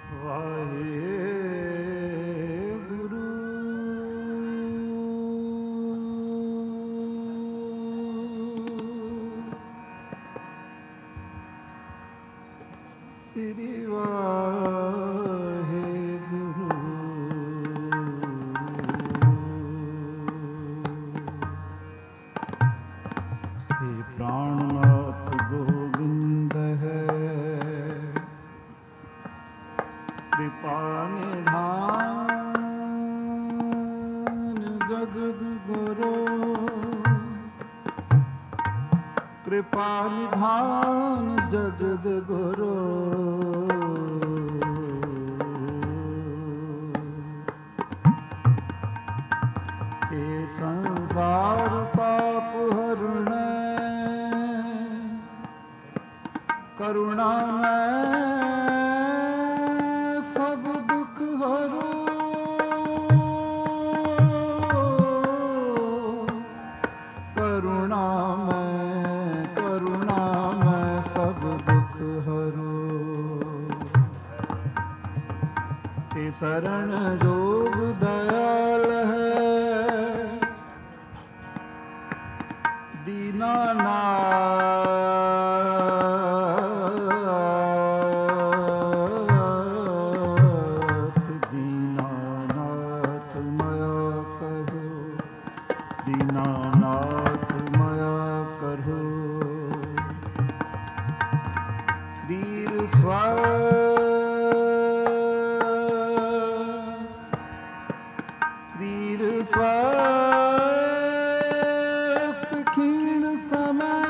कृपा निधान जगद गुरु। ये संसार ताप हरण करुणा में सब दुख हरो। करुणा में सब दुख हरो। हे शरण जोग दयाल है दीनानाथ। दीनानाथ मया करो, दीनानाथ मया करो। शरीर स्वस्थ क्षीण समय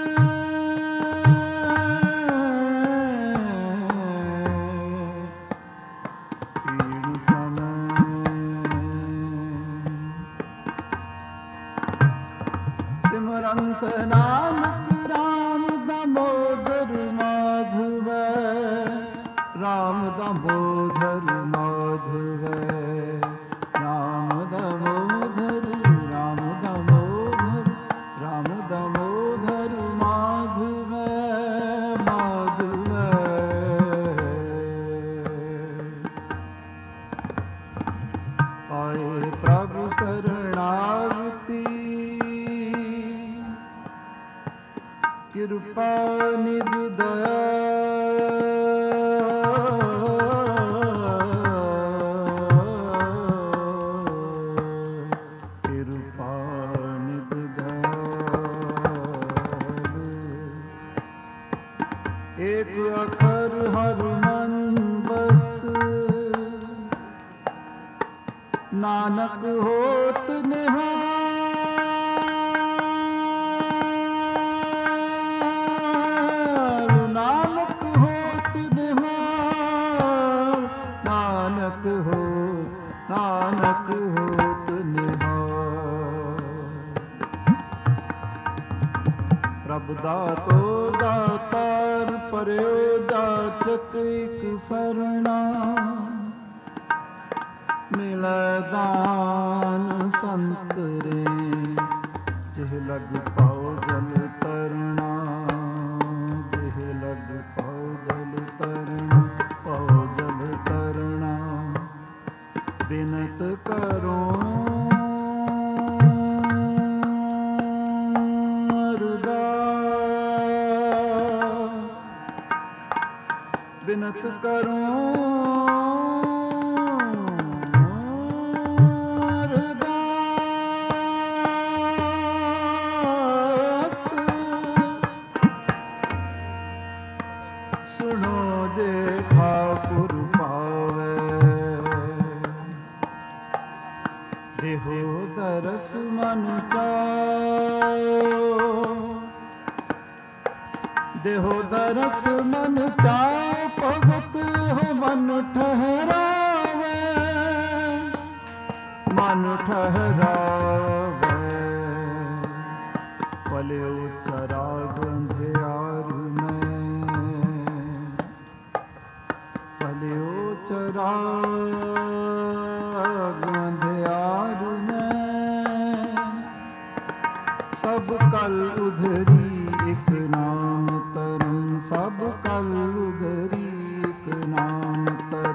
सिमरंत नानक राम दामोदर माधव। राम दामोदर माधव। राम दामोदर राम दामोदर राम दामोदर माधव माधव। आए प्रभु शरणागति कृपा निधि दया। कृपा निधि दयाल। एक अखर हर मन बस्त नानक होत निहाल। नानक होत निहाल। नानक होत निहाल। प्रभ दातो दातार परयो जाचक एक सरना। मिलै दान संत रे जिह लग पाओ जल तरना। जिह लग पाओ जल तरना, पाओ जल तरना। बिनत करो अरदास। बिनत करो सुनो जे ठाकुर पावे। देहो दरस मन चाओ। देहो दरस मन चाओ भगत हो मन ठहरावे। मन ठहरावे पले चराग अंधियार में। पले चराग अंधियार में। सब कल उधरी एक नाम तरन। सब कल उधरी एक नाम तरन।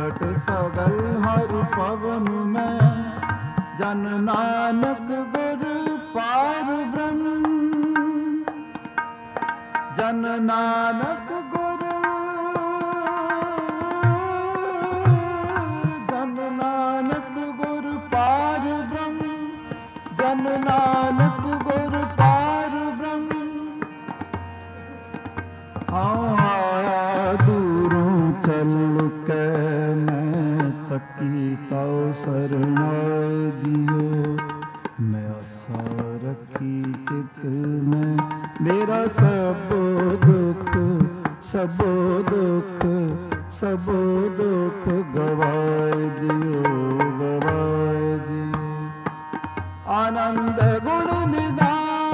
प्रकट सगल हर पवन में, जन नानक गुर पार ब्रह्म, जन नानक गुर, जन नानक गुर पार ब्रह्म, जन नानक गुर पार ब्रह्म। आया दूरों चल के मैं तकी ताओ शरणाय दियो, मैं आशा रखी चित में मेरा सब दुख, सब दुख, सब दुख गवाए दियो, गवाए दियो। आनंद गुण निधान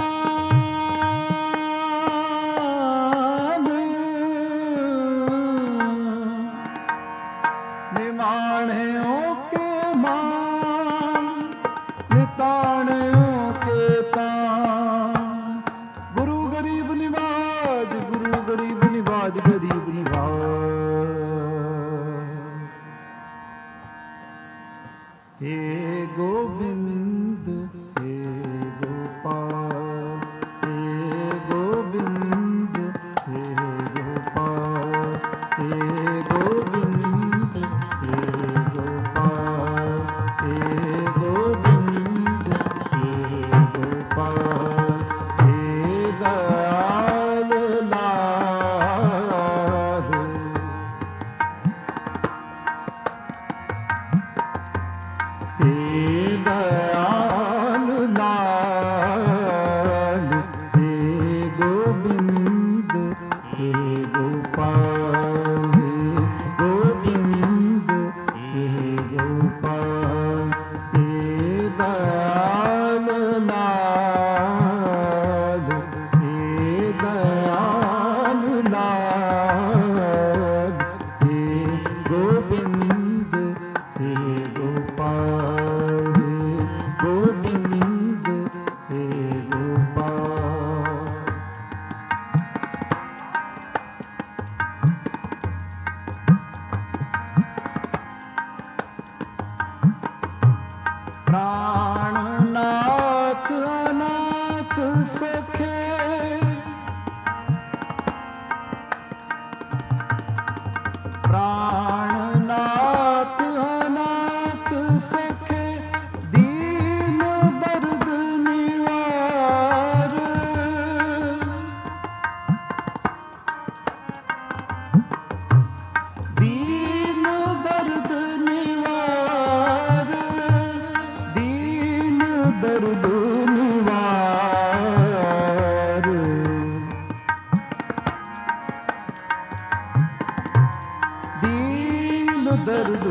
निमाणों के मान, निताणों के तान। गुरु गरीब निवाज, गुरु गरीब निवाज, गरीब निवाज। हे गोविंद, हे गोपाल, हे गोविंद, हे गोपाल, हे गोविंद, हे गोपाल, हे गोविंद, हे गोपाल, हे दयाल लाल, हे दयाल लाल, हे गोविंद, हे गोपाल, हे गोविंद, हे गोपाल, हे दयाल लाल, हे दयाल लाल, हे गोविंद, हे गोपाल, हे गोविंद, हे गोपाल। प्राणनाथ अनाथ सखे, प्राणनाथ अनाथ सखे, दीन दर्द निवार, दीन दर्द निवार, दीन दर्द निवार। दीन दर्द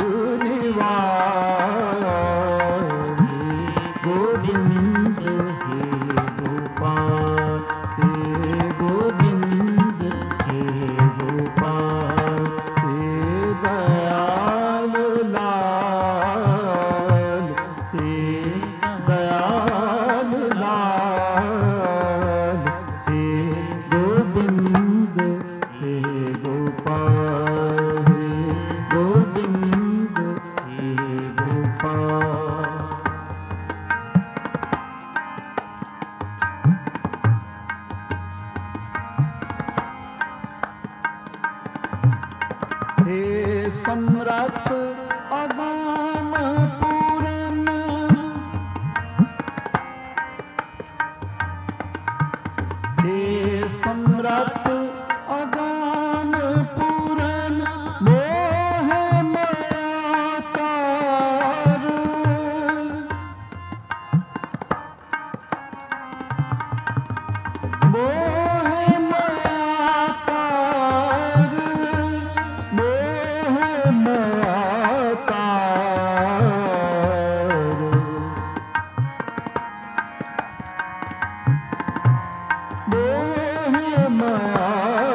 निवार। गोविंद, हे गोपाल, हे गोविंद, हे गोपाल, हे दयाल लाल, हे दयाल लाल, हे गोविंद, हे गोपाल, हे गोविंद, हे गोपाल। हे सम्राट अगाम पूरन, हे सम्राट अगाम पूरन, मोह माया तार, मोह माया तार, मोह माया तार। मोह माया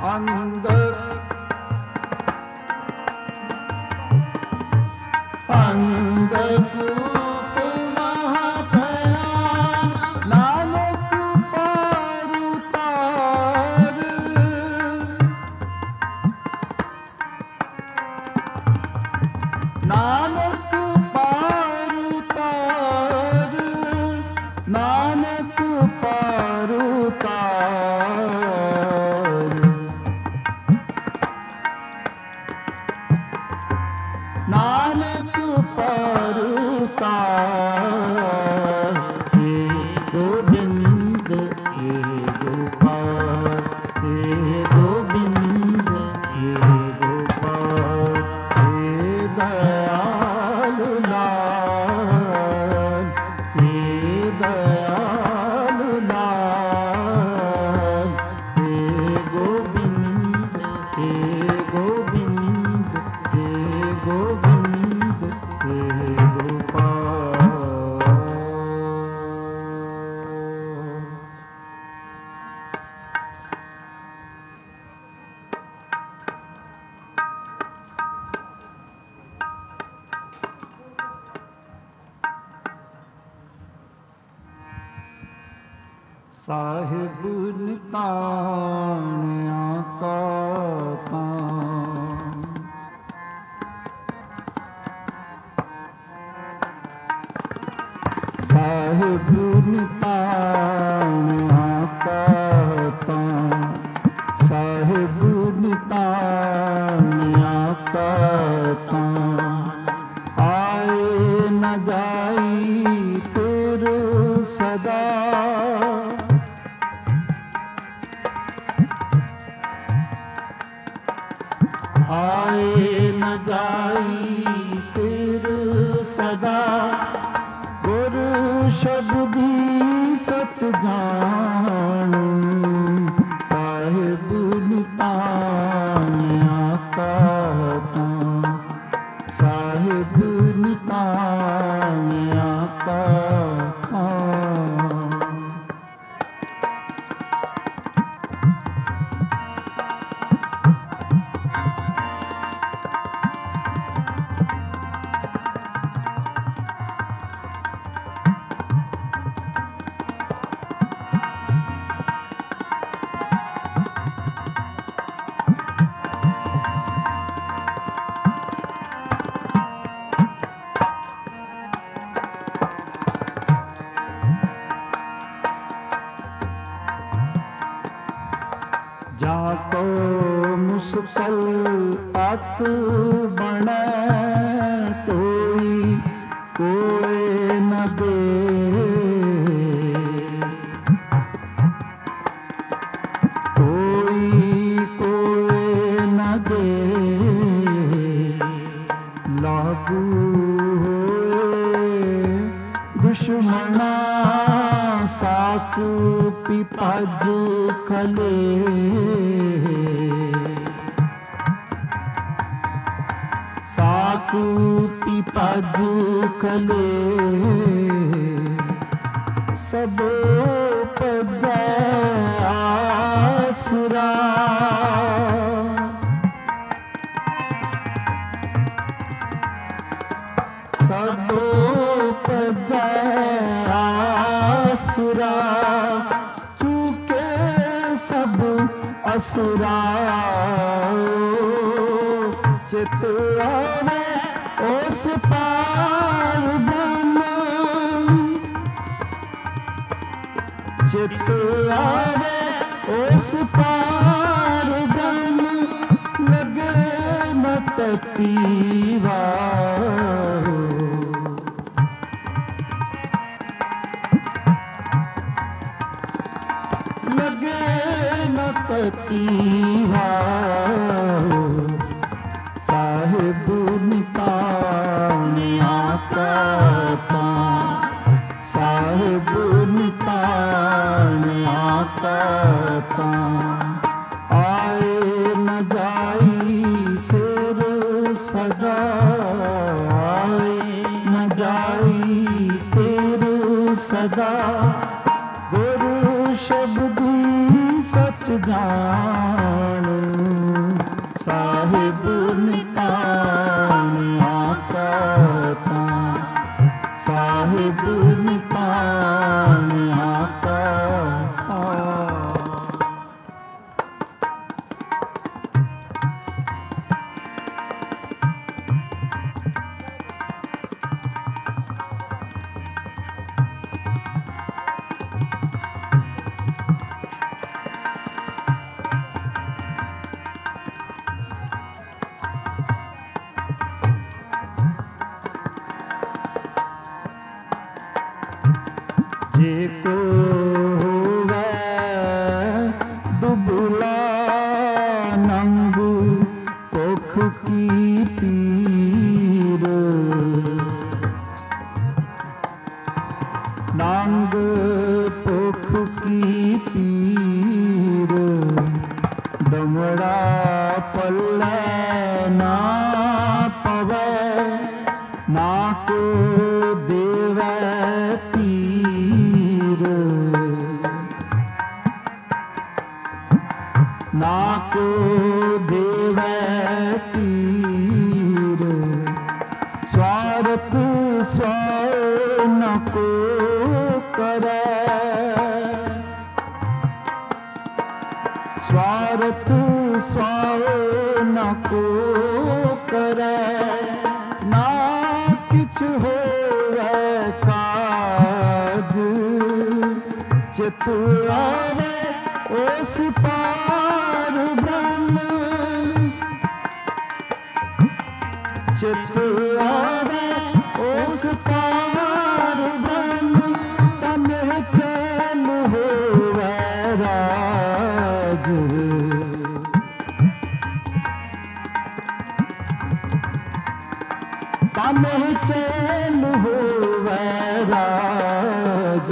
अंदर अंधकूप महाभयान नानक पार उतार नानक पार उतार नानक पार उतार नानक पार उतार हे गोविंद हे गोपाल हे गोविंद हे गोपाल हे दयालु लाल हे दयालु लाल हे गोविंद हे गोविंद हे गोविंद हे गोपाल। साहिब नितान आका तान साहिब नितान आका तान साहिब नितान आका तान आए न जाई तेरे सदा आए न जाई तेरे सदा गुरु शब्दी सच जान साहिब नितान आका तान साहिब नितान आका तान। जाको मुश्किल अत बने टोई कोई न दे कोई न दे लागू होए दुश्मना साक पिपाज खले साक पिपाज खले सब पद आसरा सब पद आसरा चूके सब असुरा चित आवे उस पार ब्रह्म चित आवे उस पार ब्रह्म लगे न ततीवा लगे न ततीवा साहिब नितान आका तान साहिब नितान आका तान आए न जाई तेरे सदा आए न जाई तेरे सदा गुरु शब्दी सच जान साहिब नितान आका तां, साहिब नितान आका जेको होवे दुबला नंग भुख की पीर, नंग भुख की पीर, दमड़ा पल्ले ना पवे, ना को देवे ना को देवे तीर, स्वार्थ स्वाय न को करे, स्वार्थ स्वाय न को करे, ना किछ होवे काज, चित आवे उस पार ब्रह्म, चित आवे उस पार ब्रह्म, तन चैन होवे राज, तन चैन होवे राज,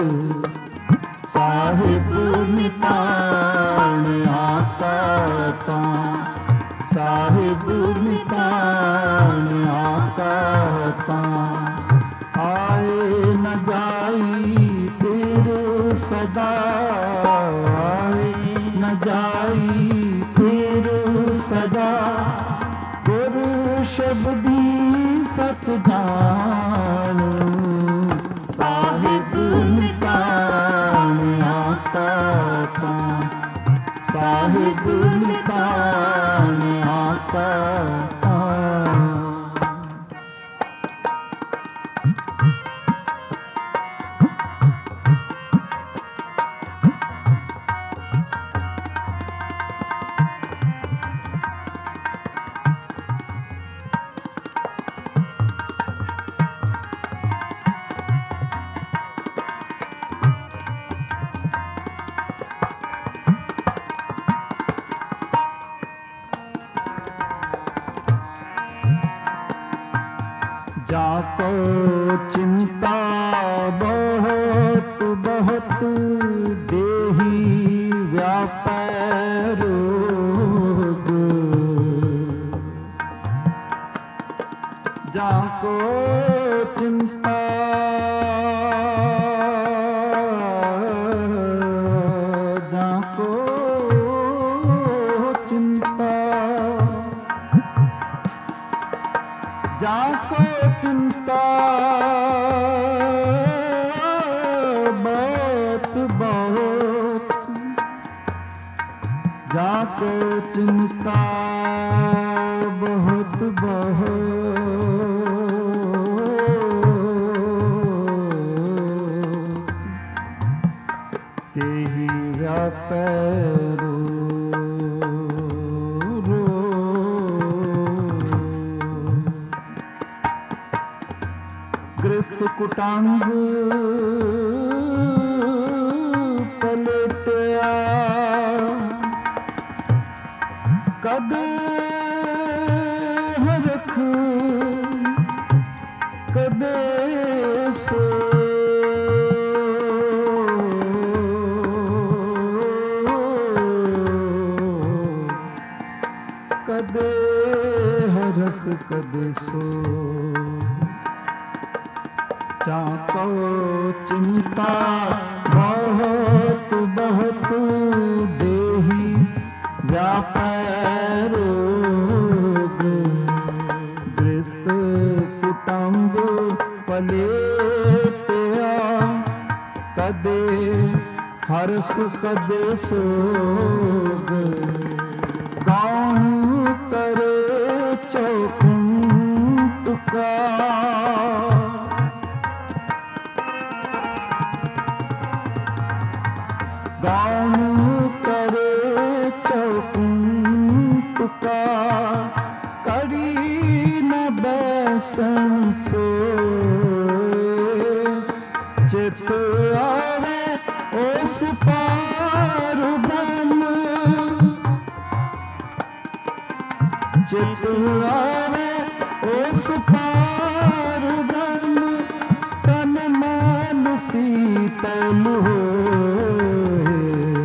साहिब नितान आका तां, साहिब नितान आका तां, आए न जाई फिर सदा, आए न जाई फिर सदा, गुरु शब्दी सच जान, साहिब नितान आका तां, साहिब नितान आका तां। जाको चिंता बहुत बहुत, देही व्यापै रोग, जाको चिंता जाको चिंता, जाको चिंता बहुत बहुत, जाको चिंता बहुत बहुत, तेहि व्यापै गृहस्थ कुटांग पलटया, कदे हरख कदे सो, कदे हरख कदे सो, जाको चिंता बहुत बहुत, देही व्यापै रोग, हरख कदे सोग गाऊं करे चौकुंट का गाऊं करे चौकुंट का करी न बैसन सोए चित आवे उस पार ब्रह्म चित आवे उस पार ब्रह्म तन मन शीतल होए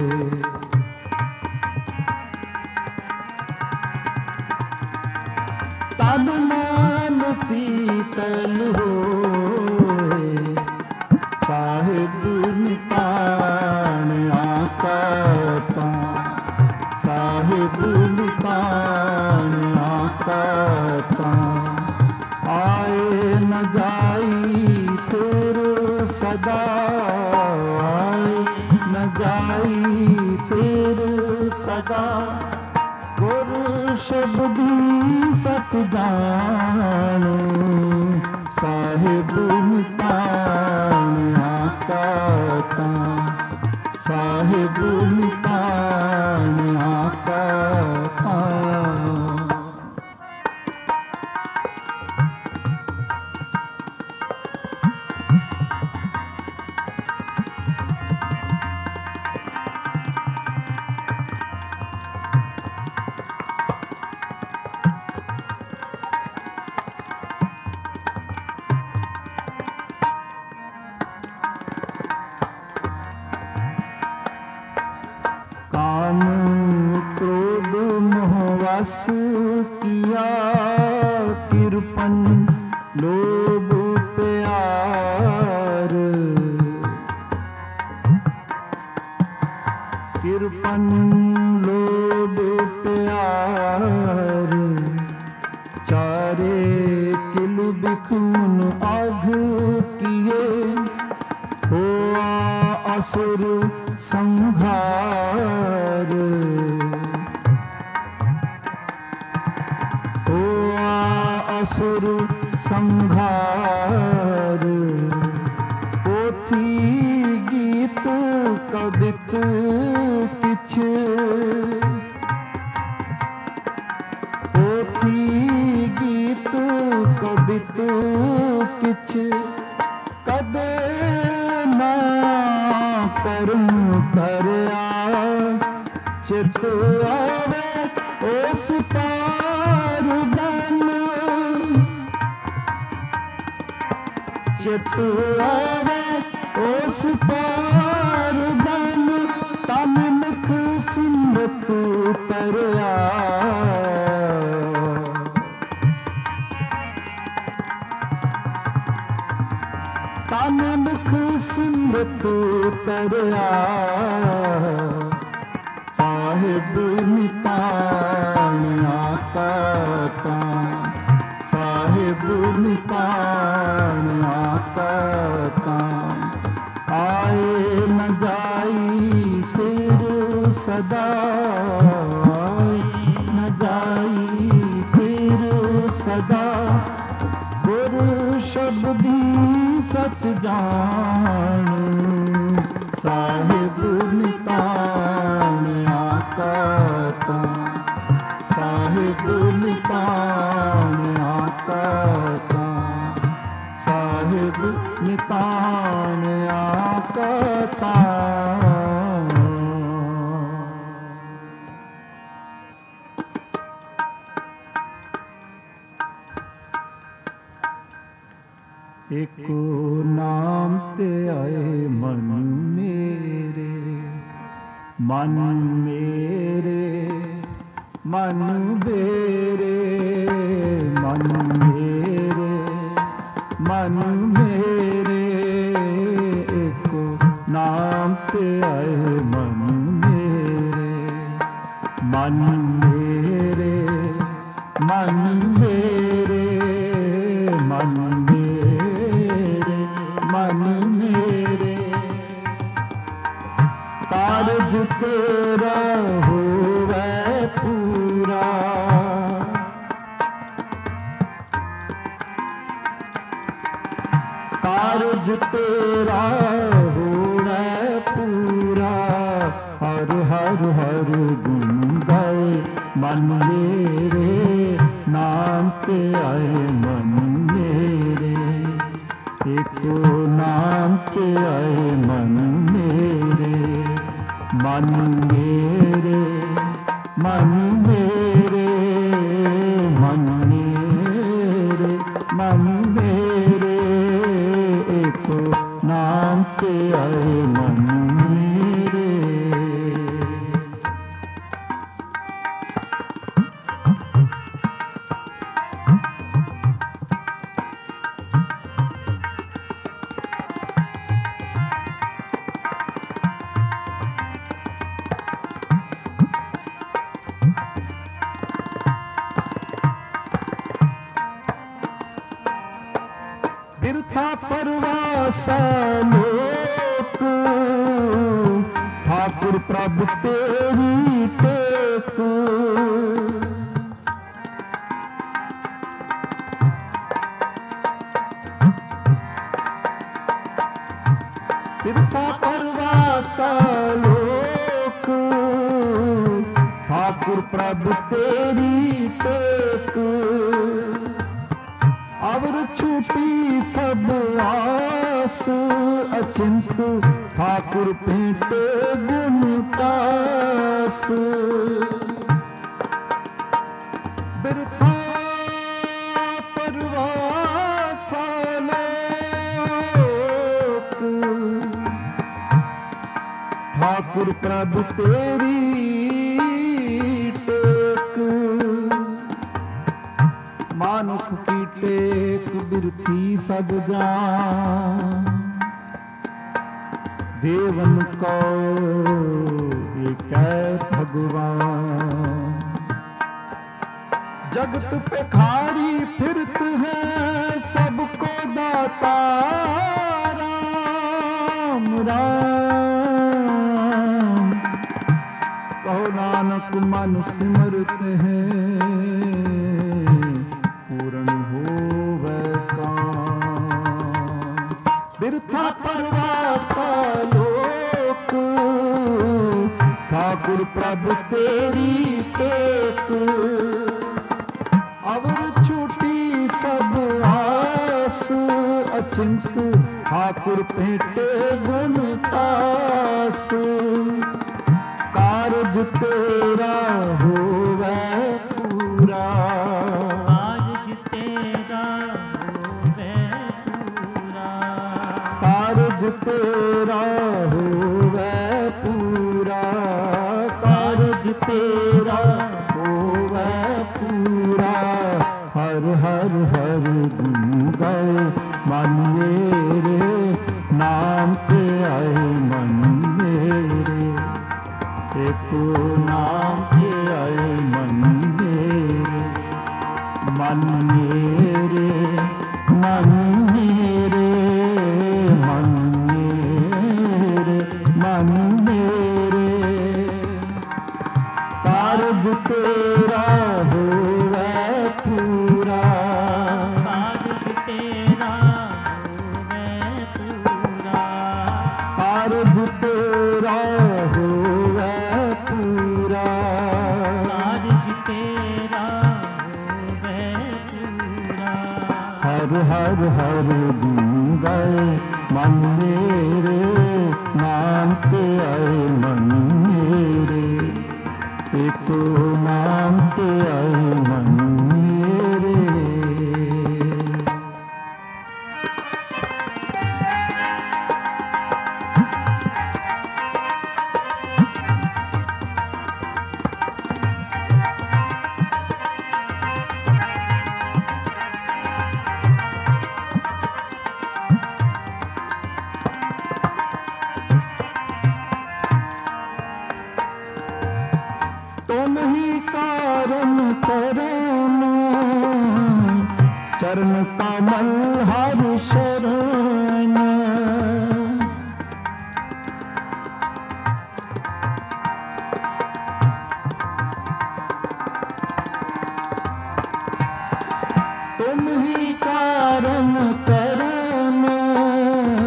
तन मन शीतल होए साहिब नितान आकाता साहिब नितान आकाता आए न जाई तेरे सदा आए न जाई तेरे सदा गुरु शब्दी सच जानो साहिब नितान आकाता साहिब नितान आकाता काम क्रोध मोहवश किया कृपन लोभ प्यार कृपन लोभ प्यार चारे किल बिखुन आघ किए हुआ असुर संहार हुआ असुर संहार पोथी गीत कवित किछ पोथी गीत कवित किछ कदे ना करूं तरया चित आवे उस पार बन चित आवे उस पार बन तन मुख सिमरत तरया तन मुख सिमरत तरया साहिब नितान आकाता साहिब नितान आकाता आए न जाई तेरे सदा आए न जाई तेरे सदा गुरु शब्दी सच जान साहिब नितान आकाता साहिब नितान आकाता साहिब नितान आकाता एको नाम ते आए मन मेरे मन मेरे मन मेरे मन मेरे मन मेरे एको नाम ते आए मन मेरे मन मेरे मन मेरे मन मेरे मन मेरे का कारज तेरा होवे पूरा। हर हर हर गुण गाए मन मेरे, नाम ते आए मन मेरे। एको नाम ते आए मन मेरे, मन मेरे, मन मेरे, मन मेरे, मन मेरे। एको नाम ते आए मन मेरे। बिरथा परवासा लोक, ठाकुर प्रभु तेरी टेक। बिरथा परवासा लोक, ठाकुर प्रभु तेरी टेक। अवर छूटी सब आस अचिंत, ठाकुर भेंटे गुण टास। बिरथा परवासा लोक, ठाकुर प्रभु तेरी टेक। मानुख की टेक बिरथी सब जान, देवन को एक भगवान। जगत पे खारी फिरत है सबको दाता राम राम। कहो नानक मन सिमरत है, पूर्ण होवे काम। बिरथा परवासा लोक, ठाकुर प्रभु तेरी टेक। अवर छूटी सब आस अचिंत, ठाकुर भेंटे गुण टास। कारज तेरा होवे पूरा, कारज तेरा होवे पूरा। कारज तेरा होवे पूरा, कारज तेरा होवे पूरा। हर हर हर गुण गाए मन मेरे, नाम पे आए मन मेरे। एको नाम पे आए मन मेरे, मन मेरे, मन मेरे, मन मेरे, मन मेरे। कारज तेरा होवे पूरा, कारज तेरा होवे पूरा। कारज तेरा होवे पूरा। कारज तेरा होवे पूरा। हर हर हर गुण गाए मन मेरे, नाम ते आए मन मेरे। एको नाम ते आए मन मेरे। तुम ही कारण करम, चरण कमल हर शरण। तुम ही कारण करम,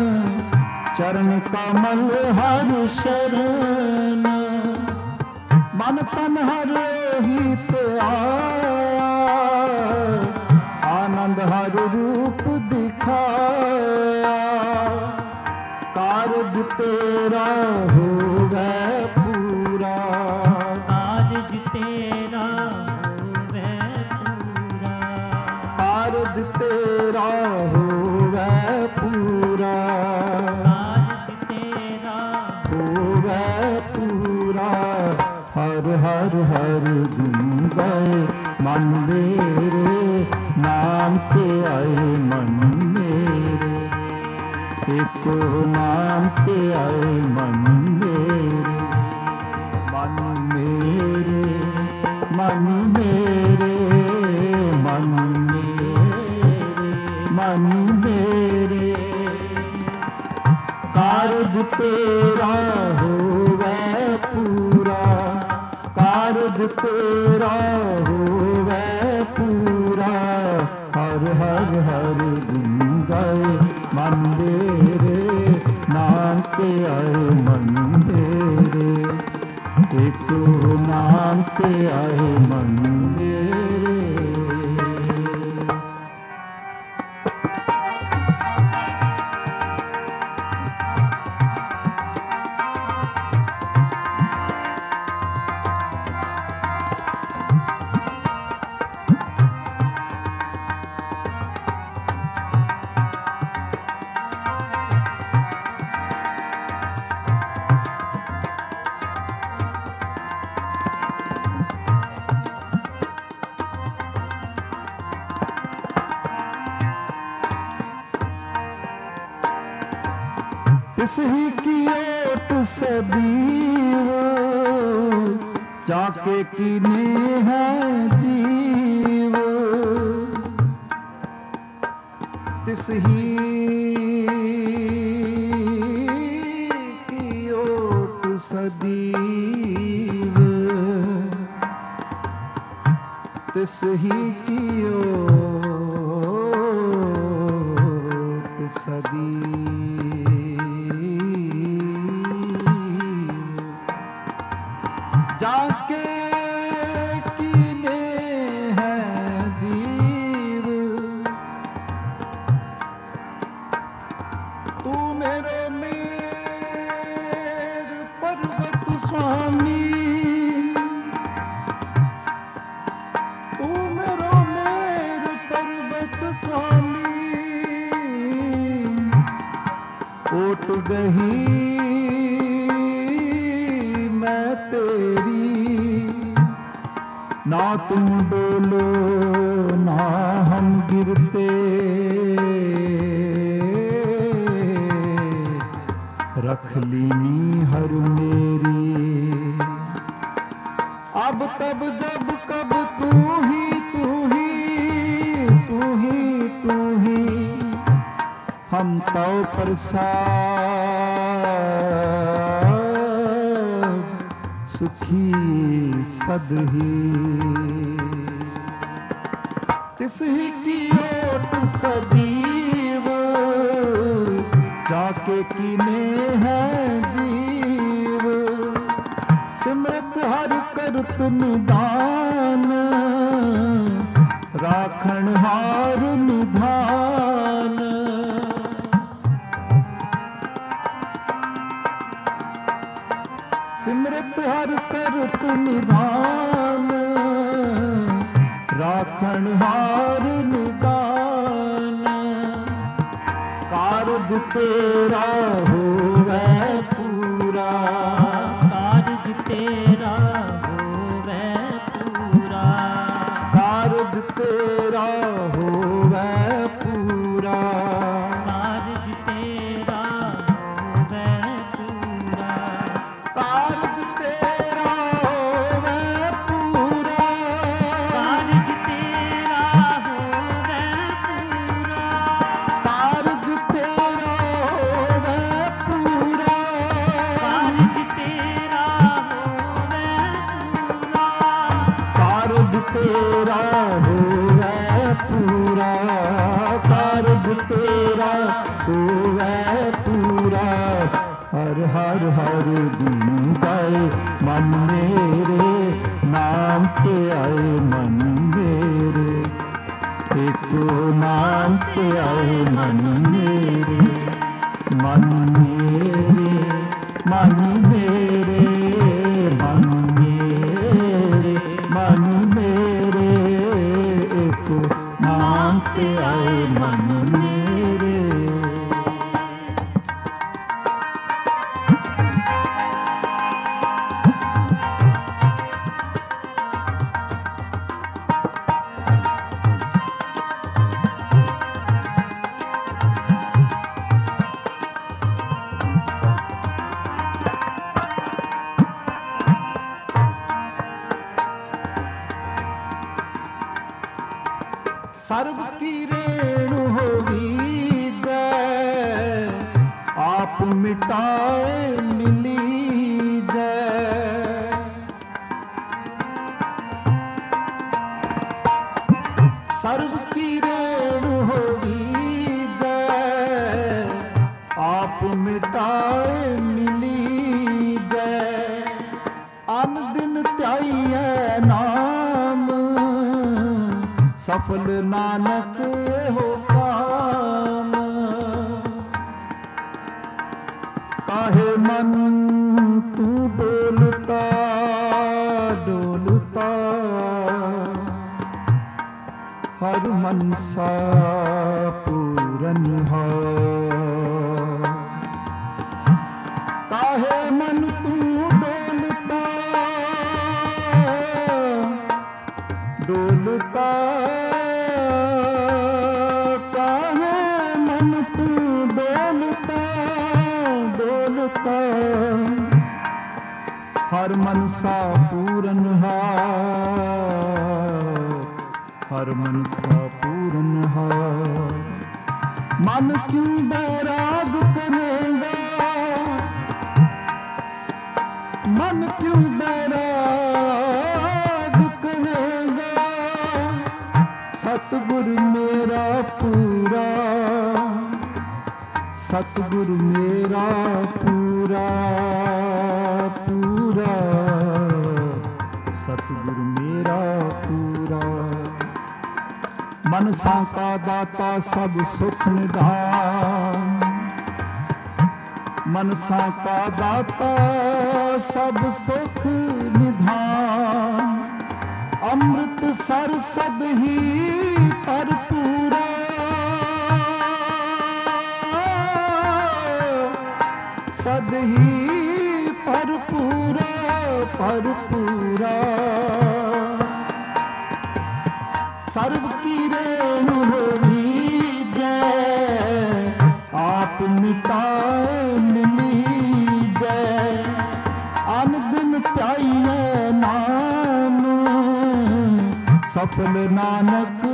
ਚਰਨ ਕਮਲ ਹਰ ਸ਼ਰਨ, ਮਨ ਤਨ ਹਰ ਹੀ ਤੇ ਆਇਆ, ਆਨੰਦ ਹਰ ਰੂਪ ਦਿਖਾਇਆ, ਕਾਰਜ ਤੇਰਾ ਹੋਵੇ ਪੂਰਾ, ਕਾਰਜ ਤੇਰਾ ਹੋਵੇ ਪੂਰਾ, ਕਾਰਜ ਤੇਰਾ ਹੋਵੇ ਪੂਰਾ, ਕਾਰਜ ਤੇਰਾ ਹੋਵੇ ਪੂਰਾ। ਹਰ ਹਰ ਹਰ ਗੁਣ ਗਾਏ ਮਨ ਮੇਰੇ, ਨਾਮ ਤੇ ਆਏ ਮਨ ਮੇਰੇ, ਏਕੋ ਨਾਮ ਤੇ ਆਏ ਮਨ ਮੇਰੇ, ਮਨ ਮੇਰੇ, ਮਨ ਮੇਰੇ, ਮਨ ਮੇਰੇ, ਮਨ ਮੇਰੇ। ਕਾਰਜ ਤੇਰਾ ਹੋਵੇ ਪੂਰਾ, ਕਾਰਜ ਤੇਰਾ ਹੋਵੇ ਪੂਰਾ। ਹਰ ਹਰ ਹਰ ਗੁਣ ਗਾਏ ਮਨ ਮੇਰੇ, ਨਾਮ ਤੇ ਆਏ ਮਨ ਮੇਰੇ, ਏਕੋ ਨਾਮ ਤੇ ਆਏ ਮਨ ਮੇਰੇ। तिस ही की ओट सदीव, जाके कीने है जीव, तिस ही की ओट सदीव, तिस ही की ओट सदीव। जाके कीने है जीव, तू मेरो मेर पर्वत स्वामी, तू मेरो मेर पर्वत स्वामी। ओट गही मैं तेरी, ना तुम डोलो ना हम गिरते, रख लीनी हर मेरी। अब तब जब कब तू ही तू ही तू ही तू ही, हम तो प्रसाद सुखी सदही। तिस ही की ओट सदीव, जाके कीने है जीव। सिमरत हर करत निदान, राखण हार निधान। सिमरत हर करत निधान, राखण हार निदान। कारज तेरा होवे पूरा, कारज तेरा होवे पूरा, कारज तेरा होवे पूरा। कारज तेरा होवे पूरा, कारज तेरा होवे पूरा, कारज तेरा होवे पूरा, कारज तेरा होवे पूरा, कारज तेरा होवे पूरा, कारज तेरा होवे पूरा, कारज तेरा होवे पूरा। ਹਰ ਹਰ ਹਰ ਗੁਣ ਗਾਏ ਮਨ ਮੇਰੇ, ਨਾਮ ਤੇ ਆਏ ਮਨ ਮੇਰੇ, ਏਕੋ ਨਾਮ ਤੇ ਆਏ ਮਨ ਮੇਰੇ, ਮਨ ਮੇਰੇ, ਮਨ ਮੇਰੇ, ਮਨ ਮੇਰੇ, ਮਨ ਮੇਰੇ, ਏਕੋ ਨਾਮ ਤੇ ਆਏ ਮਨ ਮੇਰੇ। ਸਰਬ ਕੀ ਰੇਣੁ ਹੋਵੀ ਜੈ, ਆਪ ਮਿਟਾਏ ਮਿਲੀ ਜੈ। ਸਰਬ ਕੀ ਰੇਣੁ ਹੋਵੀ ਜੈ, ਆਪ ਮਿਟਾਏ ਮਿਲੀ ਜੈ। ਅਨ ਦਿਨ ਧਿਆਈਐ ਨਾਮ, ਸਫਲ ਨਾਨਕ ਹੋ ਕਾਮ। ਕਾਹੇ ਮਨ ਤੂੰ ਡੋਲਤਾ ਡੋਲਤਾ, ਹਰ ਮਨਸਾ ਪੂਰਨ ਹੈ। ਕਾਹੇ ਮਨ ਤੂੰ ਡੋਲਤਾ ਡੋਲਤਾ, ਕਾਹੇ ਮਨ ਤੂੰ ਡੋਲਤਾ ਡੋਲਤਾ, ਹਰ ਮਨਸਾ ਪੂਰਨ ਹੈ, ਹਰ ਮਨਸਾ ਪੂਰਨ ਹੈ। ਮਨ ਕਿਉਂ ਬੈਰਾਗ ਕਰੇਗਾ, ਮਨ ਕਿਉਂ ਬੈਰਾਗ ਕਰੇਗਾ, ਸਤਿਗੁਰ ਮੇਰਾ ਪੂਰਾ, ਸਤਿਗੁਰ ਮੇਰਾ ਪੂਰਾ ਪੂਰਾ, ਸਤਿਗੁਰ ਮੇਰਾ ਪੂਰਾ। ਮਨਸਾ ਕਾ ਦਾਤਾ ਸਭ ਸੁਖ ਨਿਧਾਨ, ਮਨਸਾ ਕਾ ਦਾਤਾ ਸਭ ਸੁਖ ਨਿਧਾਨ। ਅੰਮ੍ਰਿਤ ਸਰ ਸਦ ਹੀ ਭਰਪੂਰਾ, ਸਦ ਹੀ ਭਰਪੂਰਾ ਭਰਪੂਰਾ। ਸਰਬ ਕੀ ਰੇਣੁ ਹੋਵੀ ਜੈ, ਆਪ ਮਿਟਾਏ ਮਿਲੀ ਜੈ। ਅਨ ਦਿਨ ਧਿਆਈਐ ਨਾਮ, ਸਫਲ ਨਾਨਕ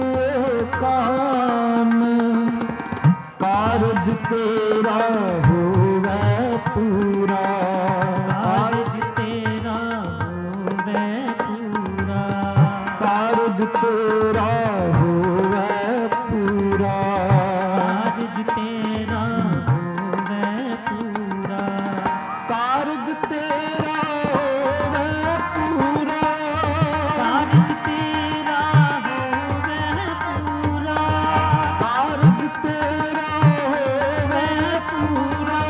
ਕਾਮ। ਕਾਰਜ ਤੇਰਾ ਹੋਵੈ ਪੂਰਾ, ਕਾਰਜ ਤੇਰਾ ਹੋਵੈ ਪੂਰਾ, ਕਾਰਜ ਤੇਰਾ ਹੋਵੈ ਪੂਰਾ, ਕਾਰਜ ਤੇਰਾ ਹੋਵੈ ਪੂਰਾ, ਕਾਰਜ ਤੇਰਾ ਹੋਵੈ ਪੂਰਾ, ਕਾਰਜ ਤੇਰਾ ਹੋਵੈ ਪੂਰਾ, ਕਾਰਜ ਤੇਰਾ ਹੋਵੈ ਪੂਰਾ,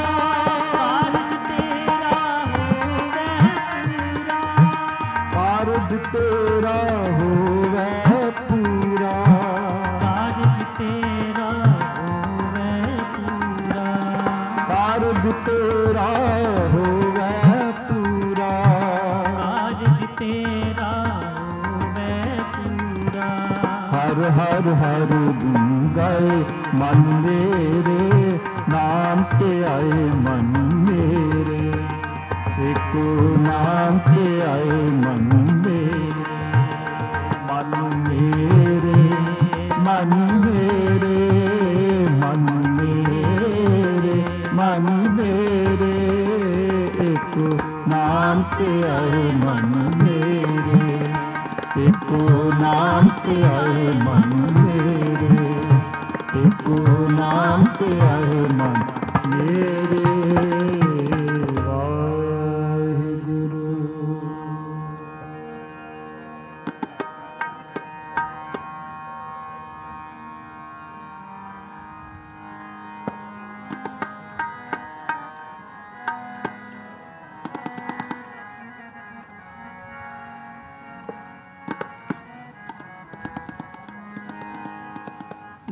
ਕਾਰਜ ਤੇਰਾ ਹੋਵੈ ਪੂਰਾ, ਕਾਰਜ ਤੇਰਾ ਹੋਵੈ ਪੂਰਾ, ਕਾਰਜ ਤੇਰਾ ਹੋਵੈ ਪੂਰਾ, ਕਾਰਜ ਤੇਰਾ ਕਾਰਜ ਤੇਰਾ ਹੋਵੈ ਪੂਰਾ। ਹਰ ਹਰ ਹਰ ਗੁਣ ਗਾਏ ਮਨ ਮੇਰੇ, ਨਾਮ ਤੇ ਆਏ ਮਨ ਮੇਰੇ, ਏਕੋ ਨਾਮ ਤੇ ਆਏ ਮਨ ਮੇਰੇ, ਮਨ ਮੇਰੇ, ਮਨ ਮੇਰੇ, ਮਨ ਮੇਰੇ, ਮਨ ਮੇਰੇ, ਏਕੋ ਨਾਮ ਤੇ ਆਏ ਮਨ ਮੇਰੇ, ਏਕੋ ਨਾਮ ਤੇ ਆਏ ਮਨ ਮੇਰੇ, ਏਕੋ ਨਾਮ ਤੇ ਆਏ ਮਨ ਮੇਰੇ।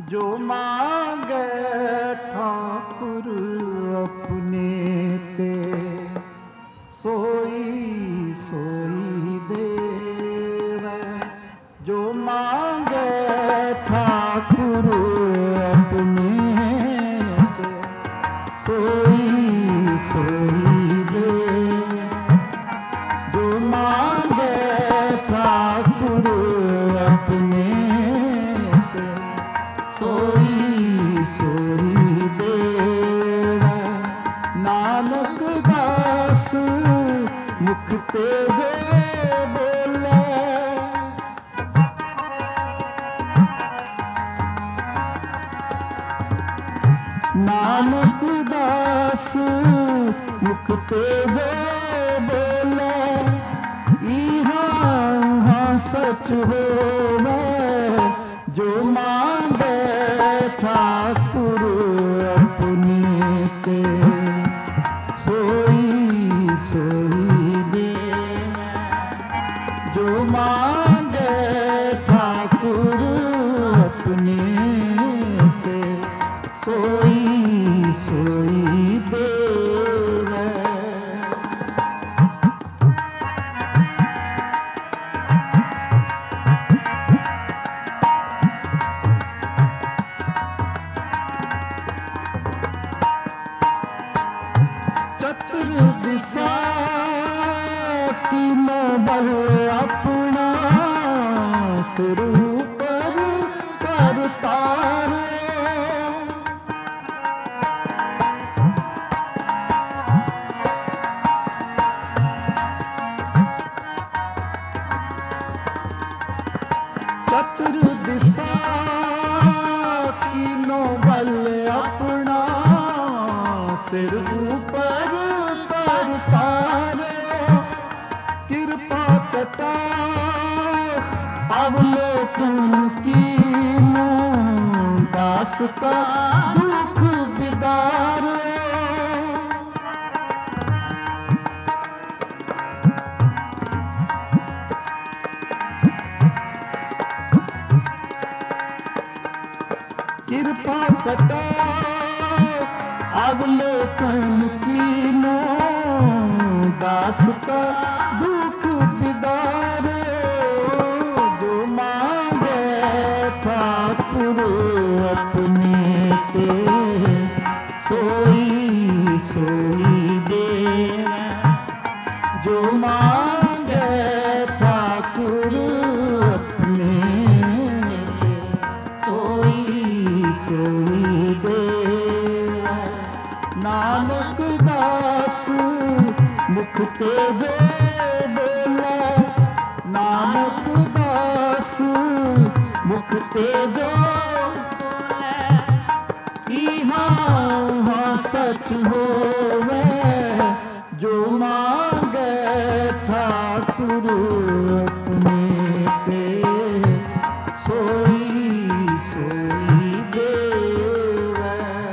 जो मांगे ठाकुर अपने ते सोई सोई देवै। जो मांगे ठाकुर अपने ते सोई सोई देवै। जो मांगे ठाकुर अपने ते सोई सोई देवै। नानक दास मुख ते जो बोले। नानक दास मुख ते जो बोले। इहा उहा सच होवे। जो मांगे ठाकुर अपने ते सोई सोई देवै। जो मांगे ठाकुर अपने ते सोई सोई देवै। चतुर दिशा तीनों बल अपना सिर ऊपर कर तारे। चतुर दिशा तीनों बल अपना सिर ऊपर कर तारे। कृपा कटाक्ष अवलोकन कीनो। दास का दुख बिदारे। कृपा कटाक्ष अवलोकन कीनो। दास का दुख बिदारे। जो मांगे ठाकुर अपने ते सोई सोई देवै। जो मांगे ठाकुर अपने ते सोई सोई देवै। नानक दास मुख ते जो बोले। नानक दास मुख ते जो बोले। इहा उहा सच होवे। जो मांगे ठाकुर अपने ते सोई सोई देवै।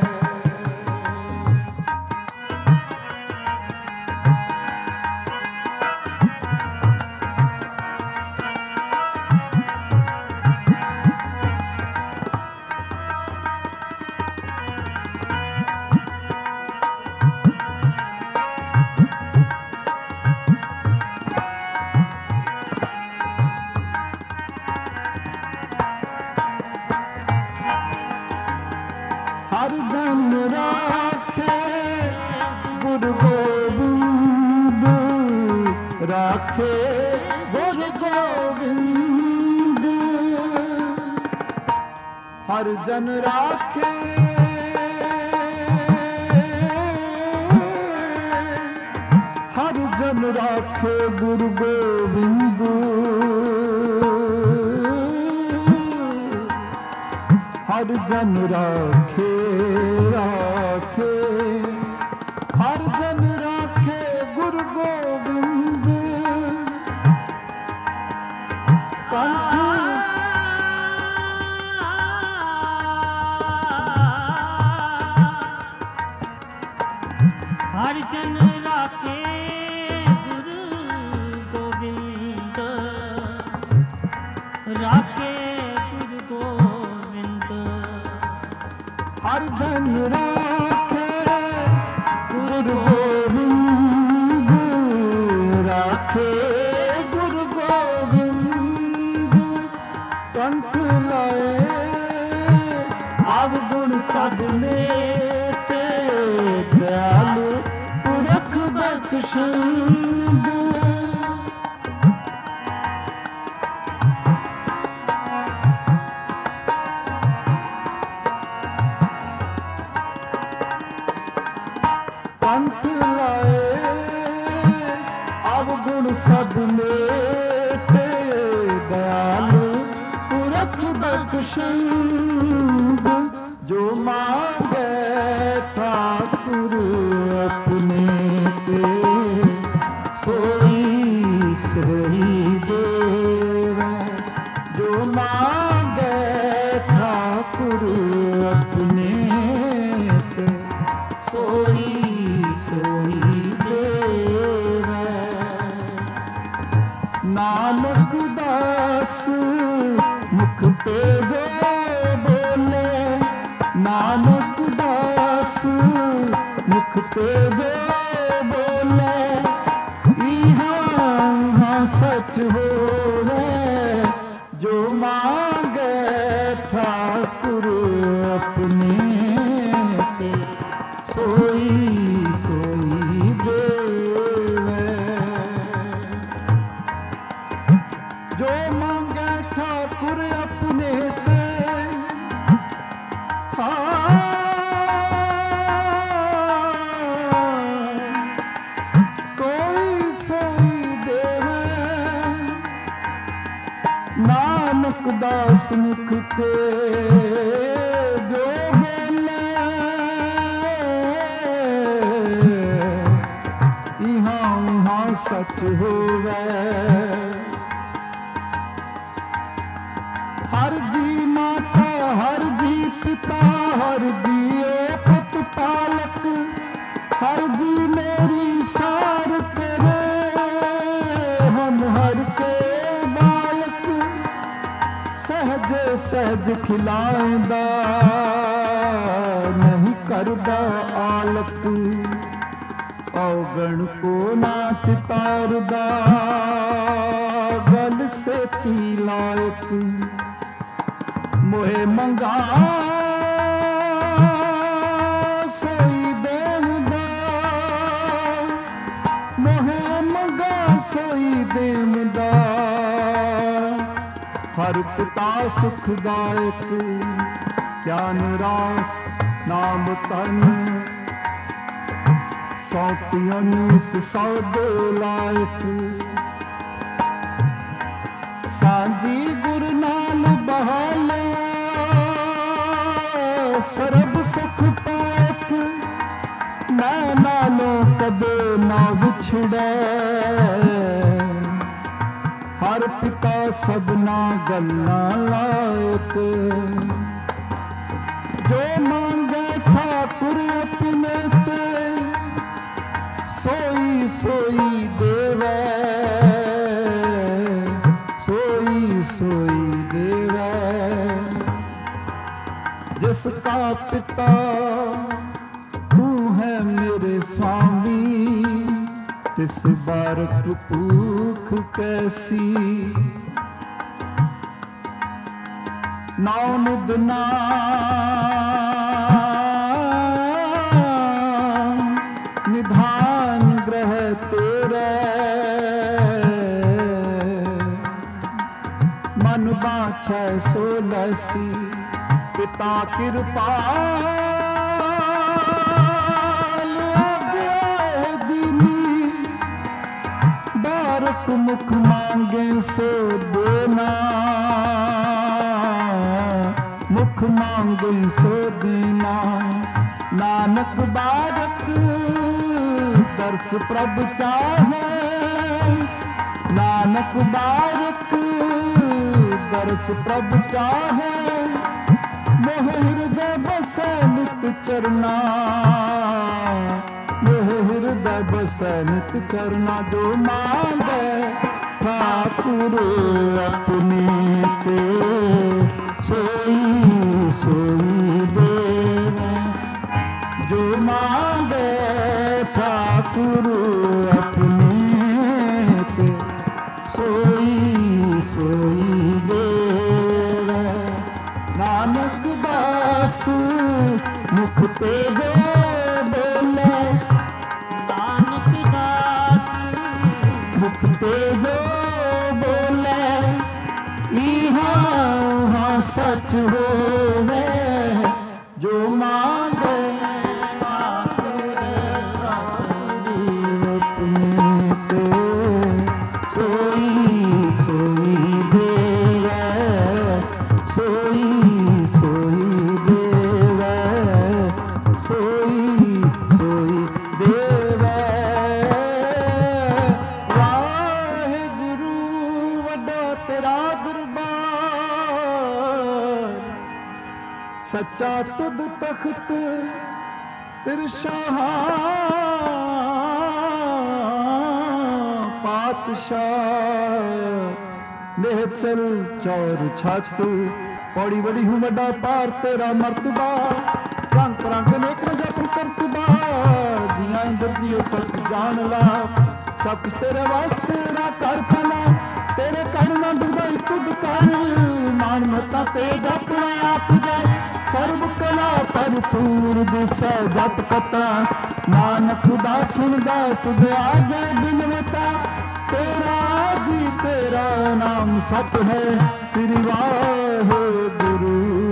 हर जन राखे गुरु गोविंद। राखे गुरु गोविंद। हर जन राखे हर जन राखे गुरु गोविंद। हर जन राखे राखे। हर जन राखे गुरु गोविंद। कंठ हर जन राखे गुरु गोविंद। राखे गुरु गोविंद। हर जन राखे गुरु गोविंद राखे गुरु गोविंद कंठ लाए अवगुण सब मेटे दयालु पुरख बख्शिंद पंथ लाए अवगुण सब मेटे दयालु पुरख बख्शिंद जो मांगे ठाकुर अपने ते सोई सोई देवे जो मांगे ठाकुर अपने ते सोई सोई देवे नानक दास मुख ते जो बोले नानक दास मुख ते जो बोले इहाँ सच होवे जो मांगे ठाकुर अपने ते सोई सोई देवे जो मांगे ठाकुर अपने ते सोई सोई देवे नानक दास मुख के जो बोले इहाँ उहाँ सच होवे हर जी माता हर जी पिता हर जी पुत पालक हर जी मेरी सार करे हम हर के बालक सहज सहज खिलाएंदा नहीं करदा आलक औगण को नाच तारदा गल से तिलायक मोहे मंगा सोई देवदा मोहे मंगा सोई देवदा हर पिता सुखदायक ज्ञान रास नाम तन सौंपियन सौदे लायक सांझी गुरु नाम बहाले सरब सुख पाक मैं नालों कदे ना विछड़े हर पिता सबना गल्ला लायक जो मांगे ठाकुर अपने ते सोई सोई देवे सोई सोई देवे जिसका पिता तू है मेरे स्वामी तिस बारक भूख कैसी नाम निदना निधान ग्रह तेरे मन बाछै सो लसी पिता कृपा बारक मुख मांगे सो देना मुख मांगे सो देना नानक बारक दर्श प्रभ चाहे नानक बारक दर्श प्रभ चाहे मोह हृदय बसे नित चरना मोह हृदय बसे नित चरना जो मांगे ठाकुर अपने ते सोई सोई देवे हाँ सच होवे जो मांगे सच्चा तुद तख्त सिर शाह पातशाह नेचल चौर छत पौड़ी बड़ी हूँ बड़ा पार तेरा मर्तबा रंग परंग नेक न जपन करतबा जिया इंद्र जियो सब जान ला सब कुछ तेरे वास्ते तेरा कर फला तेरे कर न दुदाई तुद कर मान मता तेज अपना आप जाए सर्व कला भरपूर दिसै जत कथा नानक दा सुनदा सुध आगे बिनवता तेरा जी तेरा नाम सत है श्री वाहेगुरु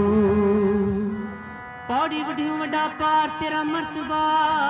पौड़ी वड्डी वड्डा पार तेरा मर्तबा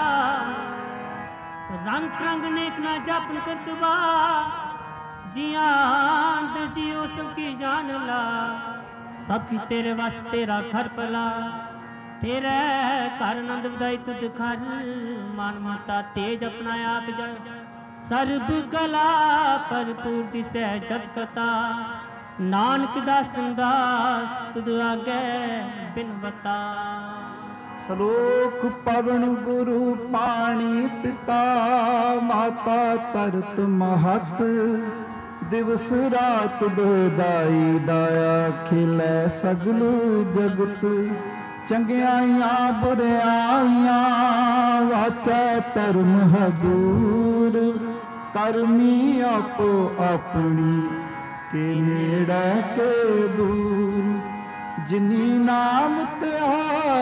रंग रंग नेक ना जपन करतबा जिया अंदर जियो सबकी जान ला सब की तेरे वास तेरा घर भला तेरे घर नंद बधाई तुझ घर मान माता तेज अपना आप जा सर्ब कला भरपूर दिसै जत कथा नानक दास दास तुद आगे बिनवता श्लोक पवन गुरु पाणी पिता माता तरत महत दिवस रात दोदाई दाया खिलै सगल जगत चंगियाइयां बुरियाइयां वाचा धर्म हदूर करमी आपो अपनी के नेड़े के दूर जिनी नाम त्या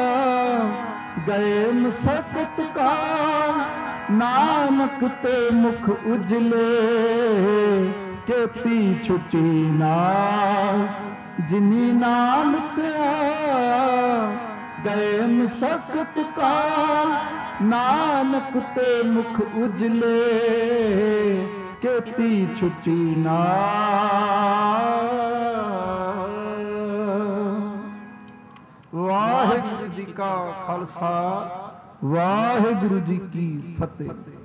गए मसकत का नानक ते मुख उजले केती छुटी नाल जिनी नाम त्या गए मसकत का नानक ते मुख उजले केती छुटी नाल। वाहिगुरु जी का खालसा वाहिगुरु जी की फतेह।